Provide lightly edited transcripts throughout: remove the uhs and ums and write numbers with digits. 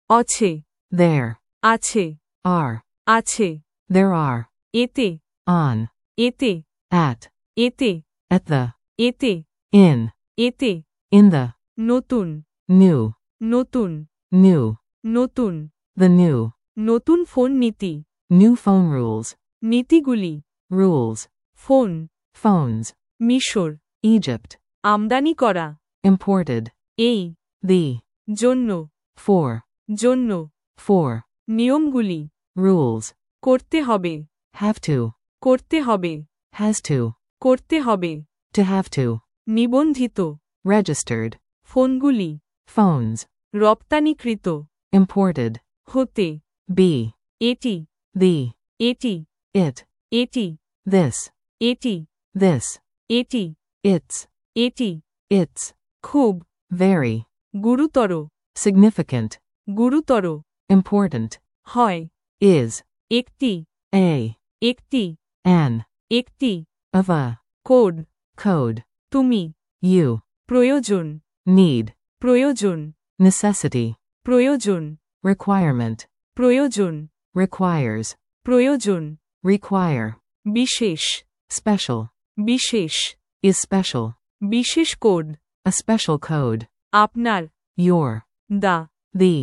আছে, there, আছে, are, আছে, there are, এতে, on, এতে, at এতে, the, এতে, in এতে, the, নতুন, new, নতুন, new, নতুন, the new, নতুন ফোন নীতি, new phone rules, নীতিগুলি, rules, ফোন, phones, মিশর, Egypt, আমদানি করা, imported, এই, the, জন্য, for, জন্য, for, নিয়মগুলি, rules, করতে হবে, have to, করতে হবে, has to করতে হবে, have to, নিবন্ধিত, registered, ফোনগুলি, phones, রপ্তানিকৃত, imported, হতে, be, এটি, the, এটি, it, এটি, this, এটি, this, এটি, its, এটি, its, খুব, very, গুরুতর, significant, গুরুতর, important, হয়, is, একটি, a, একটি, an, একটি, of a, কোড, code, তুমি, you, প্রয়োজন, need, প্রয়োজন, necessity, প্রয়োজন, requirement, প্রয়োজন, requires, প্রয়োজন, require, বিশেষ, special, বিশেষ, is special, বিশেষ কোড, a special code, আপনার, your, দা, the,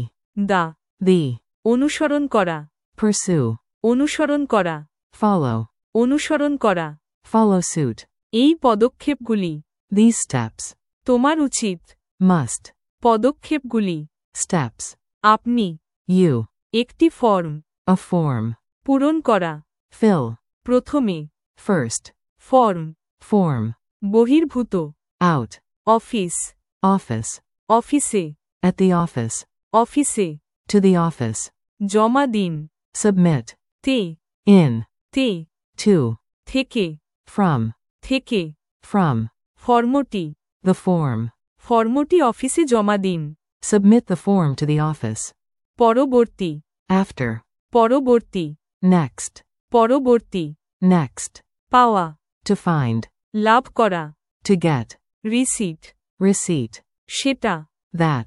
the, অনুসরণ করা, pursue, অনুসরণ করা, follow, অনুসরণ করা, follow suit, এই পদক্ষেপগুলি, these steps, তোমার উচিত, must, পদক্ষেপগুলি, steps, আপনি, you, একটি ফর্ম, a form, পূরণ করা, fill, প্রথমে, first, ফর্ম, form, বহির্ভূত, out, অফিস, office, অফিসে, at the office, অফিসে, to the office, জমা দিন, submit, তে, in, তে, to, থেকে, from, থেকে, from, ফর্মটি, the form, ফর্মটি অফিসে জমা দিন, submit the form to the office, পরবর্তী, after, পরবর্তী, next, পরবর্তী, next, পাওয়া, to find, লাভ করা, to get, রিসিট, receipt, সেটা, that,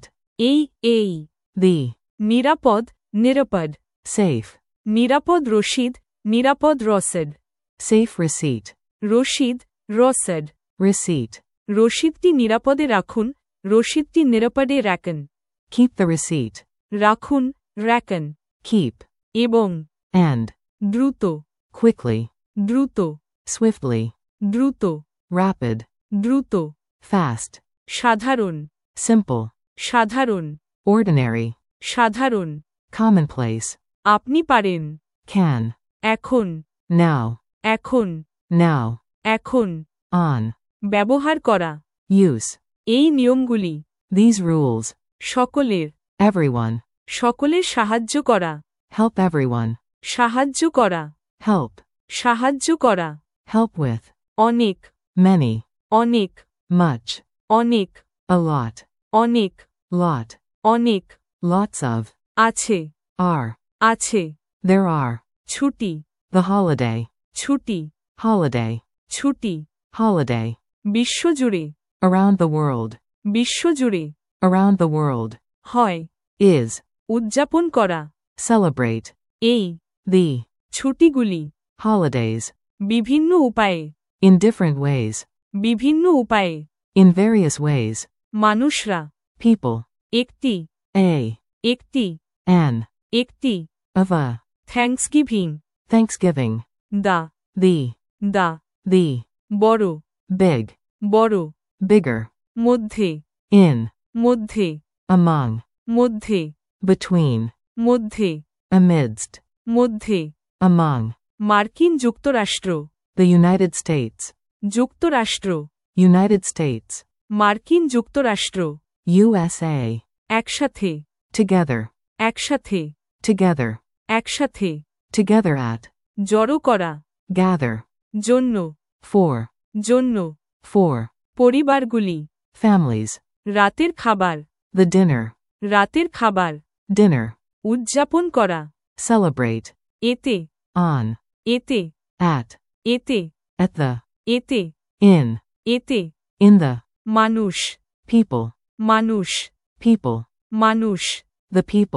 এই, the, নিরাপদ, নিরাপদ, safe, নিরাপদ রসিদ, নিরাপদ রসদ, safe receipt, রসিদ, রসদ, receipt, রসিদটি নিরাপদে রাখুন, রসিদটি নিরাপদে রাখুন, keep the receipt, রাখুন, রাখুন, keep, এবং, and, দ্রুত, quickly, দ্রুত, swiftly, দ্রুত, rapid, দ্রুত, fast, সাধারণ, simple, সাধারণ, ordinary, সাধারণ, commonplace, আপনি পারেন, can, এখন, now, এখন, now, এখন, on, ব্যবহার করা, use, এই নিয়মগুলি, these rules, সকলের, everyone, সকলের সাহায্য করা, help everyone, সাহায্য করা, help, সাহায্য করা, help with, অনেক, many, অনেক, much, অনেক, a lot, অনেক, lot, অনেক, lots of, আছে, are, আছে, there are, ছুটি, the holiday, ছুটি, holiday, ছুটি, holiday, বিশ্বজুড়ে, around the world, বিশ্বজুড়ে, around the world, হয়, is, উদযাপন করা, celebrate, এই, the, ছুটিগুলি, holidays, বিভিন্ন উপায়ে, in different ways, বিভিন্ন উপায়ে, in various ways, মানুষরা, people, একটি, a, একটি, an, একটি, of a, Thanksgiving, Thanksgiving, the, the, বড়, big, বড়, bigger, মধ্যে, in, মধ্যে, among, মধ্যে, between, মধ্যে, amidst, মধ্যে, among, মার্কিন যুক্তরাষ্ট্র, the United States, যুক্তরাষ্ট্র, United States, মার্কিন যুক্তরাষ্ট্র, USA, একসাথে, together, একসাথে, together, একসাথে, together at, জড়ো করা, gather, জন্য, for, জন্য, for, পরিবারগুলি, families, রাতের খাবার, the dinner, রাতের খাবার, dinner, উদযাপন করা, celebrate, এতে, on, এতে, at এতে, the, এতে, in, এতে, in the, মানুষ, people, মানুষ, people, মানুষ, the people,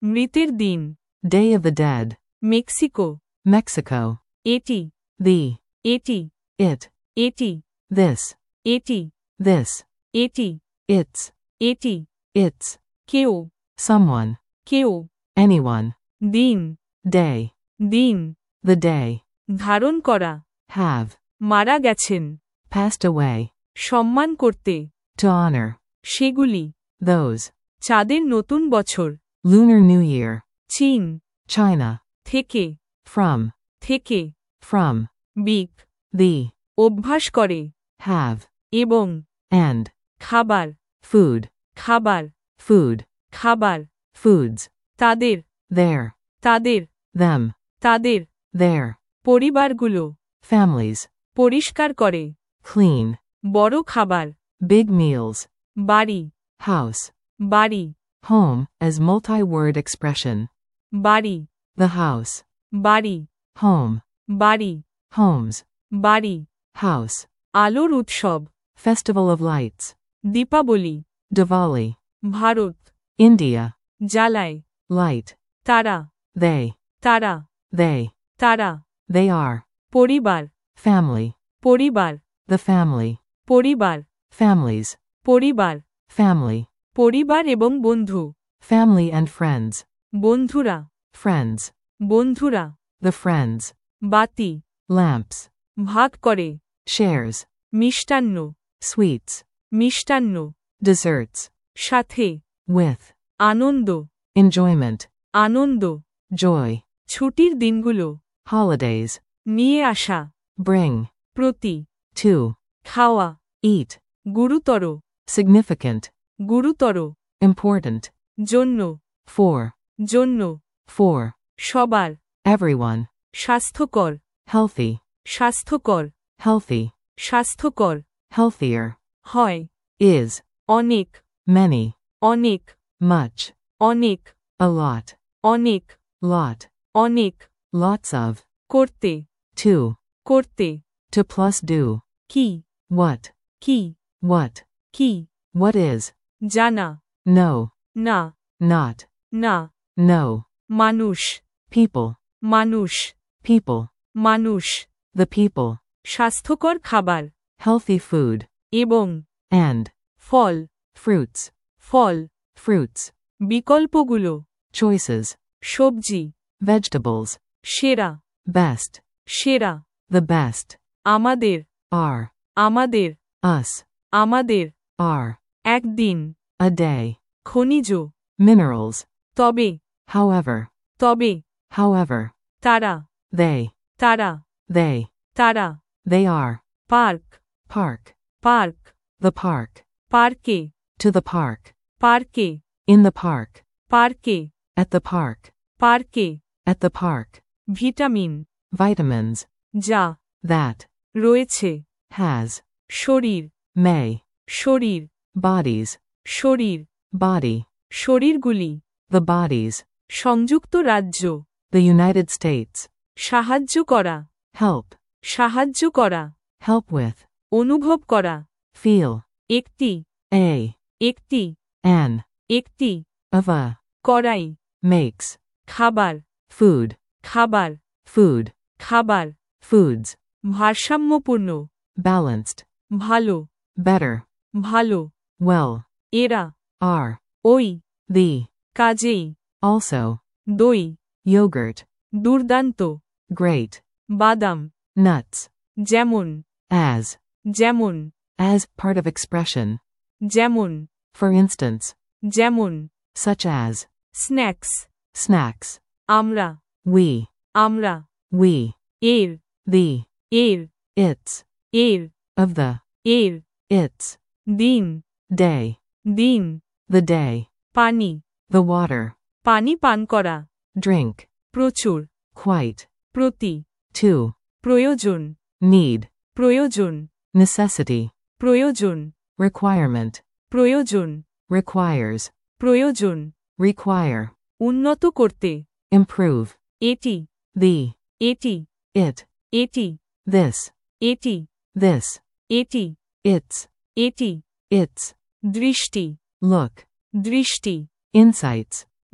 মৃতের দিন, Day of the Dead. Mexico, Mexico. এটি, The. এটি, It. এটি, This. এটি, This. এটি, It's. এটি, It's. কেউ, Someone. কেউ, Anyone. দিন, Day. দিন, The day. ধারণ করা, Have. মারা গেছেন, Passed away. সম্মান করতে, To honor. সেগুলি, Those. চাঁদের নতুন বছর, Lunar New Year. চীন, China. থেকে, From. থেকে, From. বিক, The. অভ্যাস করে, Have. এবং, And. খাবার, Food. খাবার, Food. খাবার, Foods. তাদের, Their. তাদের, Them. তাদের, Their. পরিবারগুলো, Families. পরিষ্কার করে, Clean. বড় খাবার, Big meals. বাড়ি, House. বাড়ি, Home as multi-word expression. বাড়ি, The house. বাড়ি, Home. বাড়ি, Homes. বাড়ি, House. আলোর উৎসব, Festival of Lights. Deepavali, Diwali. Bharat, India. জ্বালায়, Light. তারা, They. তারা, They. তারা, They are. পরিবার, Family. পরিবার, The family. পরিবার, Families. পরিবার, Family. পরিবার এবং বন্ধু, Family and friends. বন্ধুরা, Friends. বন্ধুরা, The friends. বাতি, Lamps. ভাগ করে, Shares. মিষ্টান্ন, Sweets. মিষ্টান্ন, Desserts. সাথে, With. Ananda, Enjoyment. Ananda, Joy. ছুটির দিনগুলো, Holidays. নিয়ে আসা, Bring. প্রতি, To. খাওয়া, Eat. গুরুতর, Significant. গুরুতর, Important. জন্য, For. জন্য, For. সবার, Everyone. স্বাস্থ্যকর, Healthy. স্বাস্থ্যকর, Healthy. স্বাস্থ্যকর, Healthier. হয়, Is. অনেক, Many. অনেক, Much. অনেক, A lot. অনেক, Lot. অনেক, Lots of. করতে, To. করতে, To plus do. কি, What. কি, What. কি, What is. জানা, No. না, Not. না, No. মানুষ, People. মানুষ, People. মানুষ, The people. স্বাস্থ্যকর খাবার, Healthy food. এবং, And. ফল, Fruits. ফল, Fruits. বিকল্পগুলো, Choices. সবজি, Vegetables. সেরা, Best. সেরা, The best. আমাদের, Are. আমাদের, Us. আমাদের, Are. একদিন, A day. খনিজ, Minerals. তবে, However. তবে, However. তারা, They. তারা, They. তারা, They are. Park, Park. Park, The park. পার্কে, To the park. পার্কে, In the park. পার্কে, At the park. পার্কে, At the park. Vitamin, Vitamins. যা, That. রয়েছে, Has. শরীর, May. শরীর, Bodies. শরীর, Body. শরীরগুলি, The bodies. সংযুক্ত রাজ্য, The United States. সাহায্য করা, Help. সাহায্য করা, Help with. অনুভব করা, Feel. একটি, A. একটি, An. একটি, Of a. কড়াই, Makes. খাবার, Food. খাবার, Food. খাবার, Foods. ভারসাম্যপূর্ণ, Balanced. ভালো, Better. ভালো, Well. এরা, Are. ওই, The. কাজেই, Also. দই, Yogurt. দুর্দান্ত, Great. বাদাম, Nuts. যেমন, As. যেমন, As part of expression. যেমন, For instance. যেমন, Such as. Snacks, Snacks. আমরা, We. আমরা, We. এর, The. এর, Its. এর, Of the. এর, Its. দিন, Day. দিন, The day. পানি, The water. পানি পান করা, Drink. প্রচুর, Quite. প্রতি, To. প্রয়োজন, Need. প্রয়োজন, Necessity. প্রয়োজন, Requirement. প্রয়োজন, Requires. প্রয়োজন, Require. উন্নত করতে, Improve. এটি, The. এটি, It. এটি, This. এটি, This. এটি, Its. এটি, Its. দৃষ্টি, Look. দৃষ্টি, Insights.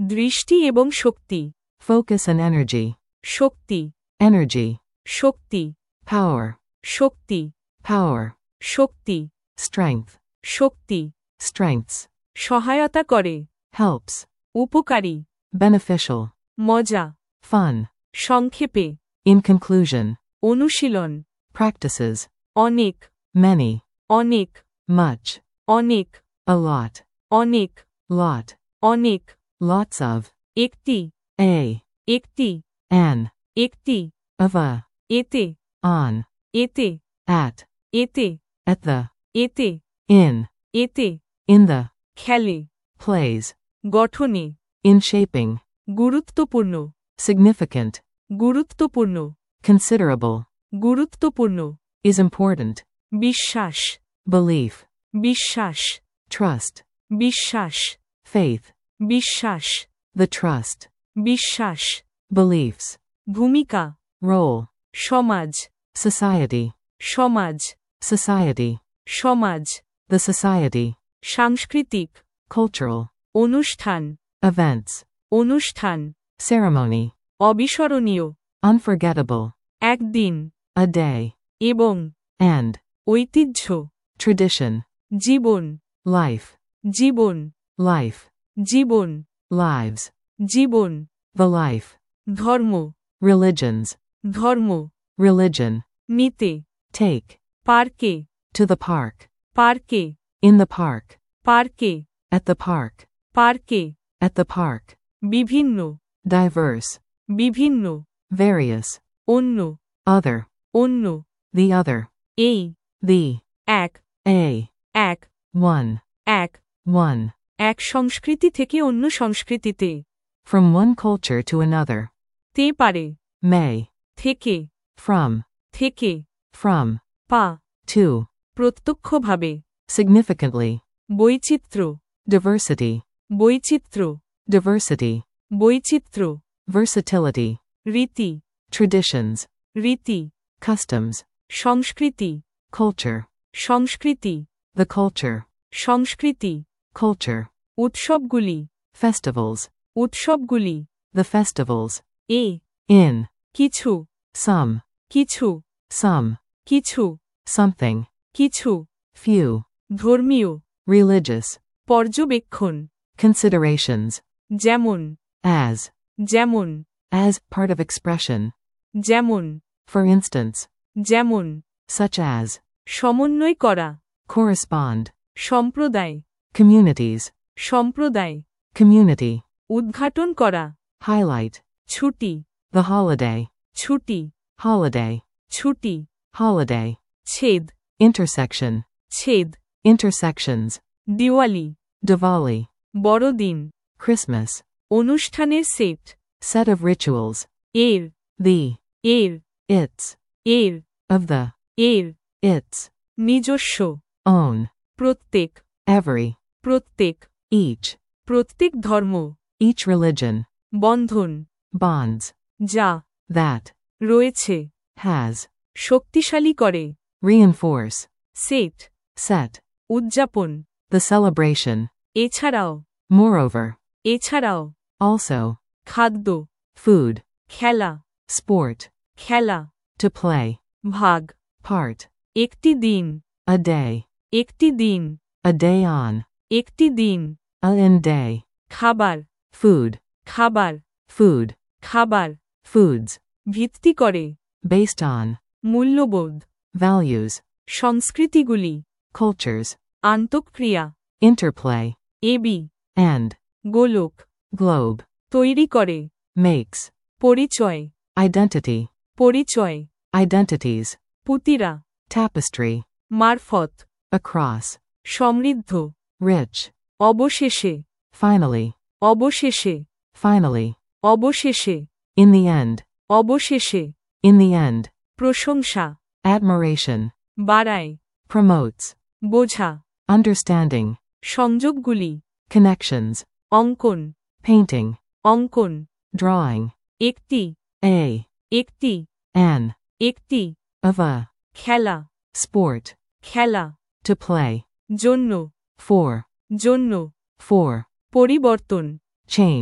দৃষ্টি এবং শক্তি, Focus and energy. Shakti, Energy. Shakti, Power. Shakti, Power. Shakti, Strength. Shakti, Strengths. সহায়তা করে, Helps. উপকারী, Beneficial. মজা, Fun. সংক্ষেপে, In conclusion. অনুশীলন, Practices. অনেক, Many. অনেক, Much. অনেক, A lot. অনেক, Lot. অনেক, Lots of. একটি, A. একটি, An. একটি, Of a. এতে, On. এতে, At. এতে, At the. এতে, In. এতে, In the. খেলে, Plays. গঠনে, In shaping. গুরুত্বপূর্ণ, Significant. গুরুত্বপূর্ণ, Considerable. গুরুত্বপূর্ণ, Is important. বিশ্বাস, Belief. বিশ্বাস, Trust. বিশ্বাস, Faith. বিশ্বাস, The trust. বিশ্বাস, Beliefs. ভূমিকা, Role. সমাজ, Society. সমাজ, Society. সমাজ, The society. সাংস্কৃতিক, Cultural. অনুষ্ঠান, Events. অনুষ্ঠান, Ceremony. অবিস্মরণীয়, Unforgettable. একদিন, A day. এবং, And. ঐতিহ্য, Tradition. Jibon, Life. Jibon, Life. Jibon, Lives. Jibon, The life. ধর্ম, Religions. ধর্ম, Religion. নিতে, Take. পার্কে, To the park. পার্কে, In the park. পার্কে, At the park. পার্কে, At the park. বিভিন্ন, Diverse. বিভিন্ন, Various. অন্য, Other. অন্য, The other. এই, The. এক, A. এক, One. এক, One. এক সংস্কৃতি থেকে অন্য সংস্কৃতিতে, From one culture to another. তে পারে, May. থেকে, From. থেকে, From. পা, To. প্রত্যক্ষভাবে, Significantly. বৈচিত্র্য, Diversity. বৈচিত্র্য, Diversity. বৈচিত্র্য, Versatility. রীতি, Traditions. রীতি, Customs. সংস্কৃতি, Culture. সংস্কৃতি, The culture. সংস্কৃতি, Culture. উৎসবগুলি, Festivals. উৎসবগুলি, The festivals. A, In. কিছু, Some. কিছু, Some. কিছু, Something. কিছু, Few. ধর্মীয়, Religious. পর্যবেক্ষণ, Considerations. যেমন, As. যেমন, As part of expression. যেমন, For instance. যেমন, Such as. সমন্বয় করা, Correspond. সম্প্রদায়, Communities. সম্প্রদায়, Community. উদ্ঘাটন করা, Highlight. ছুটি, The holiday. ছুটি, Holiday. ছুটি, Holiday. ছেদ, Intersection. ছেদ, Intersections. দিওয়ালি, Diwali. বড়দিন, Christmas. অনুষ্ঠানের সেট, Set of rituals. এর, The. এর, Its. এর, Of the. এর, Its. নিজস্ব, Own. প্রত্যেক, Every. প্রত্যেক, Each. প্রত্যেক ধর্ম, Each religion. বন্ধন, Bonds. যা, That. রয়েছে, Has. শক্তিশালী করে, Reinforce. Set, Set. উদযাপন, The celebration. এছাড়াও, Moreover. এছাড়াও, Also. খাদ্য, Food. খেলা, Sport. খেলা, To play. ভাগ, Part. একটি দিন, A day. একটি দিন, A day on. একটি দিন, In day. খাবার, Food. খাবার, Food. খাবার, Foods. ভিত্তি করে, Based on. মূল্যবোধ, Values. সংস্কৃতিগুলি, Cultures. আন্তঃক্রিয়া, Interplay. এবি, And. গোলক, Globe. তৈরি করে, Makes. পরিচয়, Identity. পরিচয়, Identities. পুতিরা, Tapestry. মারফত, Across. সমৃদ্ধ, Rich. অবশেষে, Finally. অবশেষে, Finally. অবশেষে, In the end. অবশেষে, In the end. প্রশংসা, Admiration. বাড়ায়, Promotes. বোঝা, Understanding. সংযোগগুলি, Connections. অঙ্কন, Painting. অঙ্কন, Drawing. একটি, A. একটি, An. একটি, Of a. খেলা, Sport. খেলা, To play. জন্য, For. জন্য, For. পরিবর্তন, Change.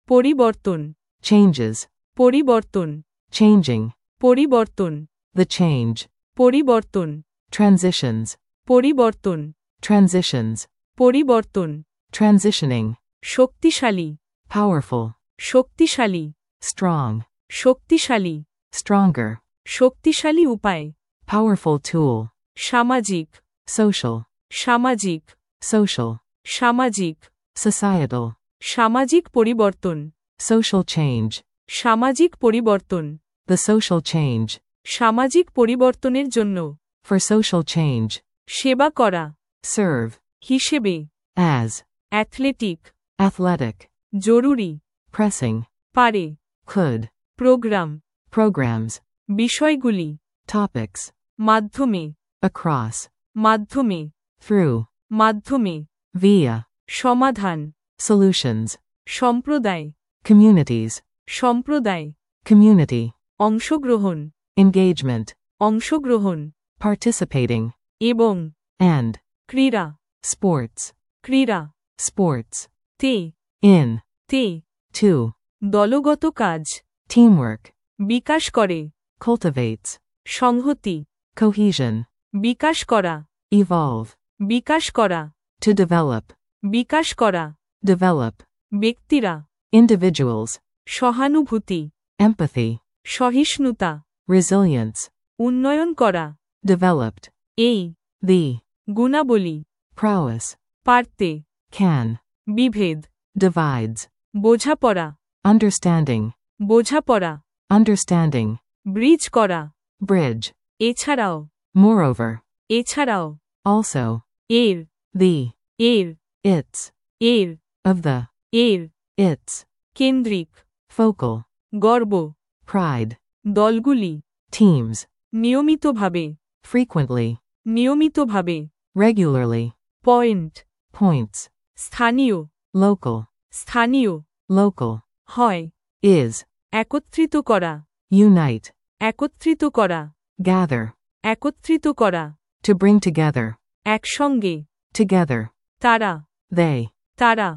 পরিবর্তন, changes, পরিবর্তন, changing, পরিবর্তন, the change, পরিবর্তন, transitions, পরিবর্তন, transitions, পরিবর্তন, transitioning, শক্তিশালী, powerful, শক্তিশালী, strong, শক্তিশালী, stronger, শক্তিশালী উপায়, powerful tool, সামাজিক, social, সামাজিক, social, সামাজিক, societal, সামাজিক পরিবর্তন, social change, সামাজিক পরিবর্তন, the social change, সামাজিক পরিবর্তনের জন্য, for social change, সেবা করা, serve, হিসেবে, as, অ্যাথলেটিক, athletic, জরুরি, pressing, পারে, could, প্রোগ্রাম, programs, বিষয়গুলি, topics, মাধ্যমে, across, মাধ্যমে, through, মাধ্যমে, via, সমাধান, solutions, সম্প্রদায়, communities, সম্প্রদায়, community, অংশগ্রহণ, engagement, অংশগ্রহণ, participating, এবং, and, ক্রীড়া, sports, ক্রীড়া, sports, তে, in, তে, to, দলগত কাজ, teamwork, বিকাশ করে, cultivates, সংহতি, cohesion, বিকাশ করা, evolve, বিকাশ করা, to develop, বিকাশ করা, develop, ব্যক্তিরা, individuals, সহানুভূতি, empathy, সহিষ্ণুতা, resilience, উন্নয়ন করা, developed, এই, the, গুণাবলী, prowess, পারতে, can, বিভেদ, divides, বোঝাপড়া, understanding, বোঝাপড়া, understanding, ব্রিজ করা, bridge, এছাড়াও, moreover, এছাড়াও, also, এর, the, এর, its, এর, of the, এর, its, কেন্দ্রিক, focal, গর্ব, pride, দলগুলি, teams, নিয়মিতভাবে, frequently, নিয়মিতভাবে, regularly, পয়েন্ট, points, স্থানীয়, local, স্থানীয়, local, হয়, is, একত্রিত করা, unite, একত্রিত করা, gather, একত্রিত করা, to bring together, একসঙ্গে, together, তারা, they, তারা,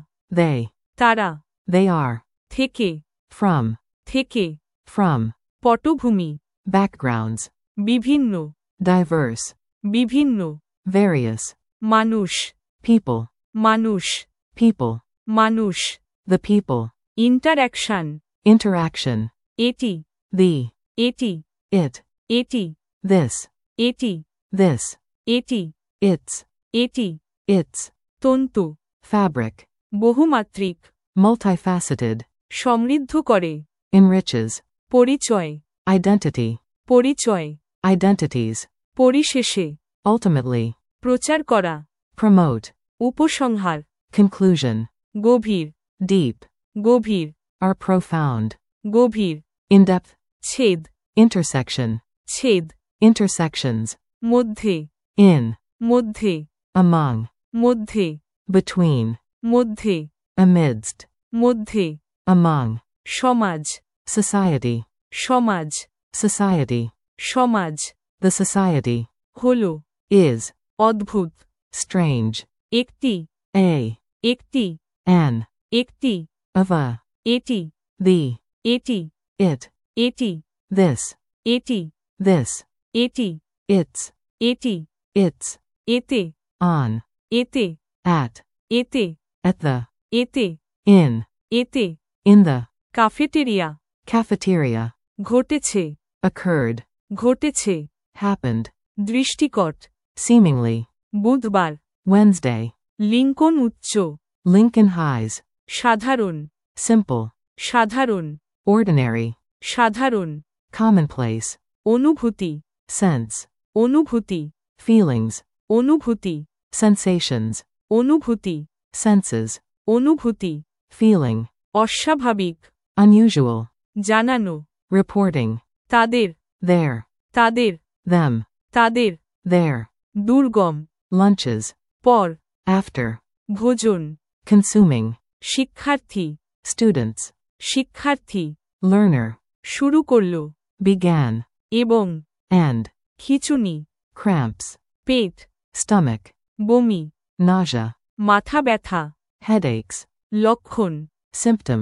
তারা, they are, থেকে, from, থেকে, from, পটভূমি, backgrounds, বিভিন্ন, diverse, বিভিন্ন, various, মানুষ, people, মানুষ, people, মানুষ, the people, ইন্টারঅ্যাকশন, interaction, এটি, the, এটি, it, এটি, this, এটি, this, এটি, its, এটি, its, তন্তু, fabric, বহুমাত্রিক, multifaceted, সমৃদ্ধ করে, enriches, পরিচয়, identity, পরিচয়, identities, পরিশেষে, ultimately, প্রচার করা, promote, উপসংহার, conclusion, গভীর, deep, গভীর, are profound, গভীর, in-depth, ছেদ, intersection, ছেদ, intersections, মধ্যে, in, মধ্যে, among, মধ্যে, between, মধ্যে, amidst, মধ্যে, among, সমাজ, society, সমাজ, society, সমাজ, the society, হল, is, অদ্ভুত, strange, একটি, a, একটি, an, একটি, of a, এটি, the, এটি, it, এটি, this, এটি, this, এটি, its, এটি, its, এতে, on, এতে, at, এতে, at the, এতে, in, এতে, in the, কাফেটেরিয়া, cafeteria, ঘটেছে, occurred, ঘটেছে, happened, দৃষ্টিকট, seemingly, বুধবার, Wednesday, লিঙ্কন উচ্চ, Lincoln Highs, সাধারণ, simple, সাধারণ, ordinary, সাধারণ, commonplace, অনুভূতি, sense, অনুভূতি, feelings, অনুভূতি, sensations, অনুভূতি, senses, অনুভূতি, feeling, অস্বাভাবিক, unusual, জানানো, reporting, তাদের, there, তাদের, them, তাদের, there, দুর্গম, lunches, পর, after, ভোজন, consuming, শিক্ষার্থী, students, শিক্ষার্থী, learner, শুরু করল, began, এবং, and, খিঁচুনি, cramps, পেট, stomach, বমি, nausea, মাথা ব্যথা, headaches, লক্ষণ, symptoms,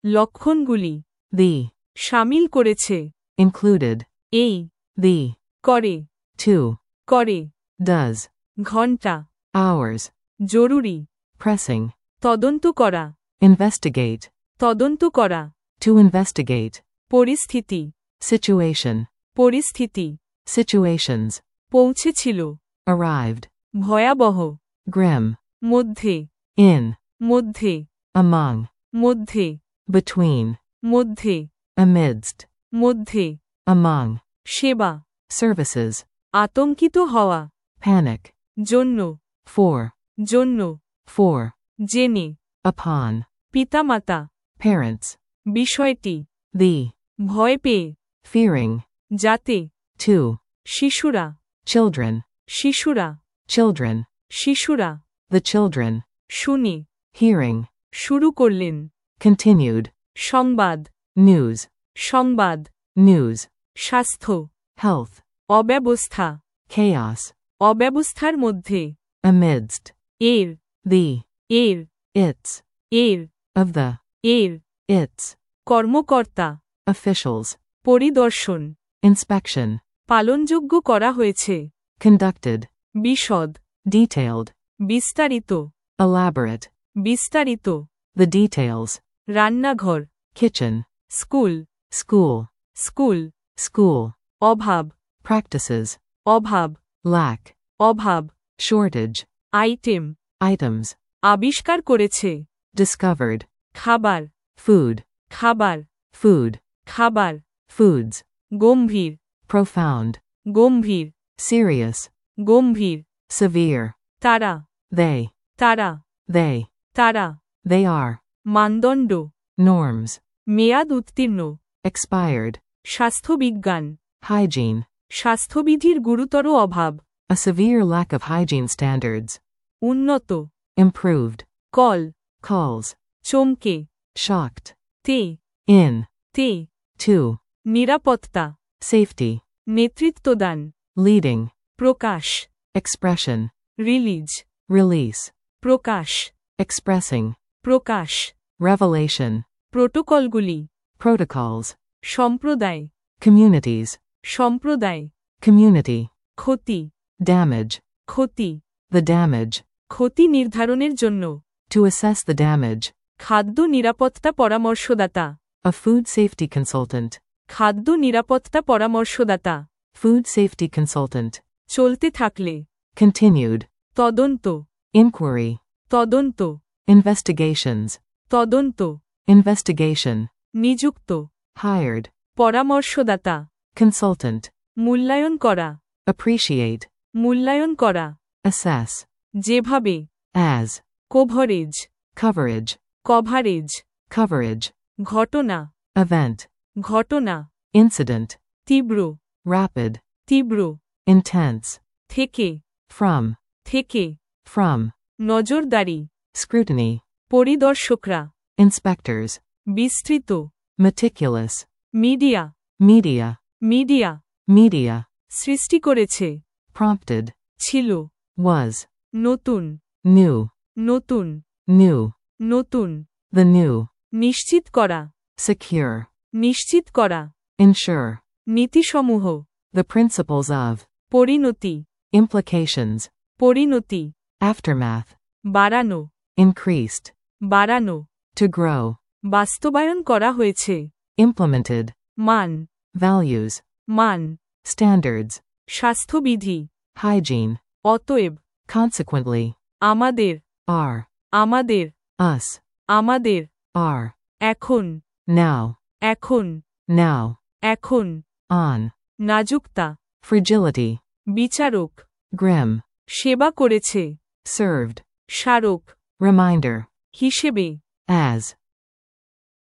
লক্ষণগুলি the, শামিল করেছে included, এই the, করে to, করে does, ঘণ্টা hours, জরুরি pressing, তদন্ত করা investigate, তদন্ত করা to investigate, পরিস্থিতি situation, পরিস্থিতি situations, পৌঁছেছিল arrived, ভয়াবহ grim, মধ্যে in, মধ্যে among, মধ্যে between, মধ্যে amidst, মধ্যে among, সেবা services, আতঙ্কিত হওয়া panic, জন্য for, জন্য for, জেনে upon, পিতামাতা parents, বিষয়টি the, ভয় পেয়ে fearing, যাতে to, শিশুরা children, শিশুরা children, শিশুরা the children, শুনে hearing, শুরু করলেন continued, সংবাদ news, সংবাদ news, স্বাস্থ্য health, অব্যবস্থা chaos, অব্যবস্থার মধ্যে amidst, এর the, এর its, এর of the, এর its, কর্মকর্তা officials, পরিদর্শন inspection, পালনযোগ্য করা হয়েছে conducted, বিশদ detailed, বিস্তারিত elaborate, বিস্তারিত the details, রান্নাঘর kitchen, school school, school school, অভাব practices, অভাব lack, অভাব shortage, আইটেম items, আবিষ্কার করেছে discovered, খাবার food, খাবার food, খাবার foods, গম্ভীর profound, গম্ভীর serious, গম্ভীর severe, তারা they, তারা they, তারা they are, মানদণ্ড norms, মেয়াদ উত্তীর্ণ expired, স্বাস্থ্যবিজ্ঞান hygiene, স্বাস্থ্যবিধির গুরুতর অভাব a severe lack of hygiene standards, উন্নত improved, কল calls, চমকে shocked, তে in, তে to, নিরাপত্তা safety, নেতৃত্বদান leading, প্রকাশ expression, রিলিজ release, প্রকাশ expressing, প্রকাশ revelation, প্রোটোকলগুলি protocols, সম্প্রদায় communities, সম্প্রদায় community, ক্ষতি damage, ক্ষতি the damage, ক্ষতি নির্ধারণের জন্য to assess the damage, খাদ্য নিরাপত্তা পরামর্শদাতা a food safety consultant, খাদ্য নিরাপত্তা পরামর্শদাতা food safety consultant, চলতে থাকলে continued, তদন্ত inquiry, তদন্ত investigations, তদন্ত investigation, নিযুক্ত hired, পরামর্শদাতা consultant, মূল্যায়ন করা appreciate, মূল্যায়ন করা assess, যেভাবে as, coverage coverage, coverage coverage, ঘটনা event, ঘটনা incident, তীব্র rapid, তীব্র intense, থেকে from, থেকে from, নজরদারি scrutiny, পরিদর্শকরা inspectors, বিস্তৃত meticulous, media media, media media, সৃষ্টি করেছে prompted, ছিল was, নতুন new, নতুন new, নতুন the new, নিশ্চিত করা secure, নিশ্চিত করা ensure, নীতিসমূহ the principles of, পরিণতি implications, পরিণতি aftermath, বাড়ানো increased, বাড়ানো to grow, বাস্তবায়ন করা হয়েছে implemented, মান values, মান standards, স্বাস্থ্যবিধি hygiene, অতএব consequently, আমাদের are, আমাদের us, আমাদের are, এখন now, এখন now, এখন on, নাজুকতা fragility, বিচারক grim, সেবা করেছে served, স্মারক reminder, হিসেবে as,